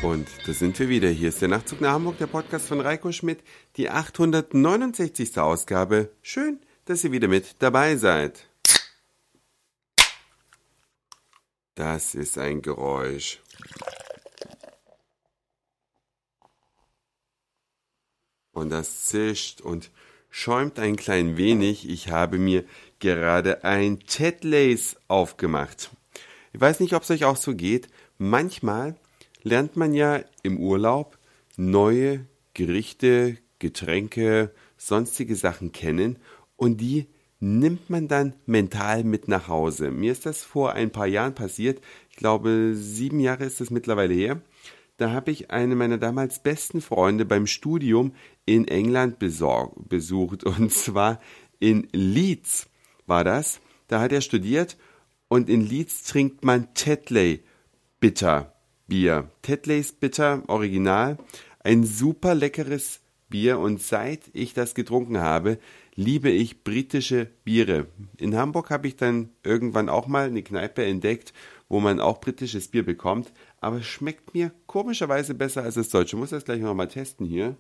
Und da sind wir wieder. Hier ist der Nachtzug nach Hamburg, der Podcast von Reiko Schmidt, die 869. Ausgabe. Schön, dass ihr wieder mit dabei seid. Das ist ein Geräusch. Und das zischt und schäumt ein klein wenig. Ich habe mir gerade ein Tetley's aufgemacht. Ich weiß nicht, ob es euch auch so geht. Manchmal lernt man ja im Urlaub neue Gerichte, Getränke, sonstige Sachen kennen und die nimmt man dann mental mit nach Hause. Mir ist das vor ein paar Jahren passiert. Ich glaube, 7 Jahre ist das mittlerweile her. Da habe ich eine meiner damals besten Freunde beim Studium in England besucht. Und zwar in Leeds war das. Da hat er studiert und in Leeds trinkt man Tetley Bitter Bier. Tetley's Bitter Original. Ein super leckeres Bier und seit ich das getrunken habe, liebe ich britische Biere. In Hamburg habe ich dann irgendwann auch mal eine Kneipe entdeckt, wo man auch britisches Bier bekommt, aber es schmeckt mir komischerweise besser als das deutsche. Ich muss das gleich nochmal testen hier.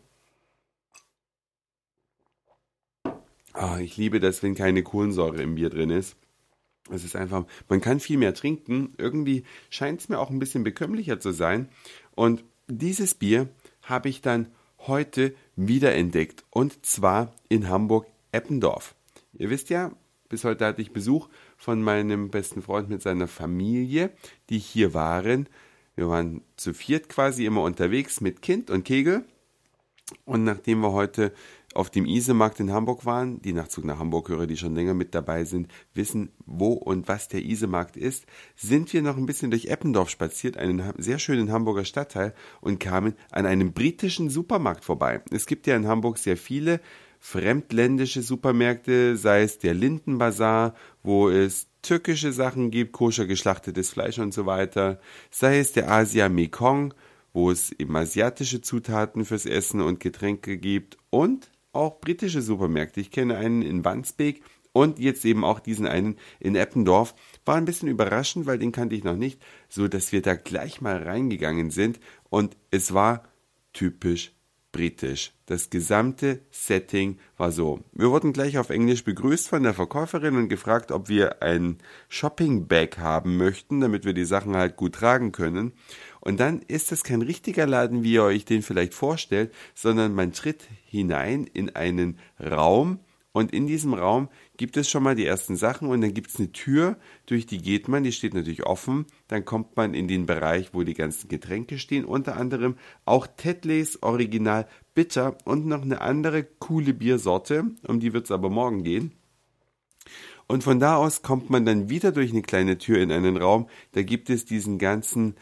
Ich liebe das, wenn keine Kohlensäure im Bier drin ist. Es ist einfach, man kann viel mehr trinken. Irgendwie scheint es mir auch ein bisschen bekömmlicher zu sein. Und dieses Bier habe ich dann heute wiederentdeckt. Und zwar in Hamburg-Eppendorf. Ihr wisst ja, bis heute hatte ich Besuch von meinem besten Freund mit seiner Familie, die hier waren. Wir waren zu viert quasi immer unterwegs mit Kind und Kegel. Und nachdem wir heute auf dem Isemarkt in Hamburg waren, die Nachtzug nach Hamburg-Hörer, die schon länger mit dabei sind, wissen, wo und was der Isemarkt ist, sind wir noch ein bisschen durch Eppendorf spaziert, einen sehr schönen Hamburger Stadtteil, und kamen an einem britischen Supermarkt vorbei. Es gibt ja in Hamburg sehr viele fremdländische Supermärkte, sei es der Lindenbazar, wo es türkische Sachen gibt, koscher geschlachtetes Fleisch und so weiter, sei es der Asia Mekong, wo es eben asiatische Zutaten fürs Essen und Getränke gibt, und auch britische Supermärkte. Ich kenne einen in Wandsbek und jetzt eben auch diesen einen in Eppendorf. War ein bisschen überraschend, weil den kannte ich noch nicht, so dass wir da gleich mal reingegangen sind und es war typisch britisch. Das gesamte Setting war so. Wir wurden gleich auf Englisch begrüßt von der Verkäuferin und gefragt, ob wir ein Shopping-Bag haben möchten, damit wir die Sachen halt gut tragen können. Und dann ist es kein richtiger Laden, wie ihr euch den vielleicht vorstellt, sondern man tritt hinein in einen Raum und in diesem Raum gibt es schon mal die ersten Sachen und dann gibt es eine Tür, durch die geht man, die steht natürlich offen. Dann kommt man in den Bereich, wo die ganzen Getränke stehen, unter anderem auch Tetley's Original Bitter und noch eine andere coole Biersorte, um die wird es aber morgen gehen. Und von da aus kommt man dann wieder durch eine kleine Tür in einen Raum, da gibt es diesen ganzen,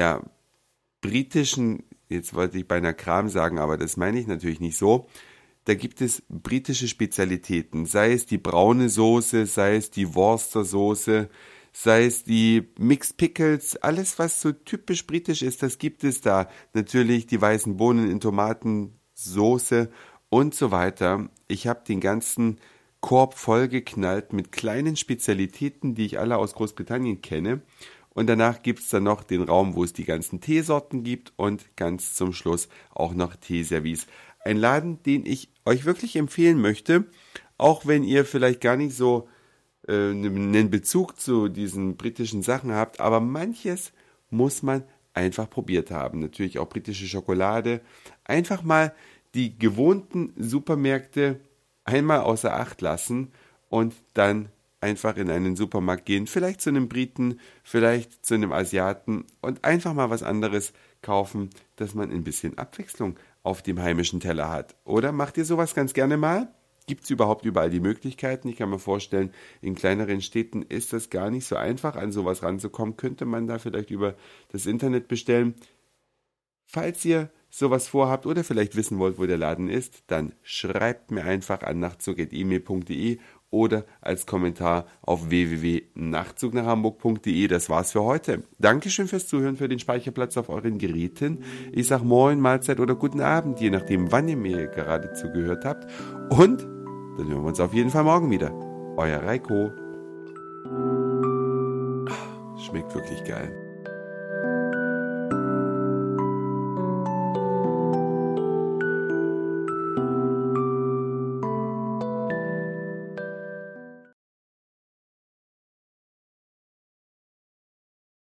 britischen, jetzt wollte ich beinahe Kram sagen, aber das meine ich natürlich nicht so. Da gibt es britische Spezialitäten, sei es die braune Soße, sei es die Worcester Soße, sei es die Mixed Pickles, alles was so typisch britisch ist, das gibt es da. Natürlich die weißen Bohnen in Tomatensoße und so weiter. Ich habe den ganzen Korb vollgeknallt mit kleinen Spezialitäten, die ich alle aus Großbritannien kenne. Und danach gibt es dann noch den Raum, wo es die ganzen Teesorten gibt und ganz zum Schluss auch noch Teeservice. Ein Laden, den ich euch wirklich empfehlen möchte, auch wenn ihr vielleicht gar nicht so einen Bezug zu diesen britischen Sachen habt, aber manches muss man einfach probiert haben. Natürlich auch britische Schokolade. Einfach mal die gewohnten Supermärkte einmal außer Acht lassen und dann einfach in einen Supermarkt gehen, vielleicht zu einem Briten, vielleicht zu einem Asiaten und einfach mal was anderes kaufen, dass man ein bisschen Abwechslung auf dem heimischen Teller hat. Oder macht ihr sowas ganz gerne mal? Gibt es überhaupt überall die Möglichkeiten? Ich kann mir vorstellen, in kleineren Städten ist das gar nicht so einfach, an sowas ranzukommen. Könnte man da vielleicht über das Internet bestellen? Falls ihr sowas vorhabt oder vielleicht wissen wollt, wo der Laden ist, dann schreibt mir einfach an nachtzug@email.de oder als Kommentar auf www.nachtzugnachhamburg.de. Das war's für heute. Dankeschön fürs Zuhören, für den Speicherplatz auf euren Geräten. Ich sag Moin, Mahlzeit oder guten Abend, je nachdem, wann ihr mir gerade zugehört habt. Und dann hören wir uns auf jeden Fall morgen wieder. Euer Reiko. Schmeckt wirklich geil.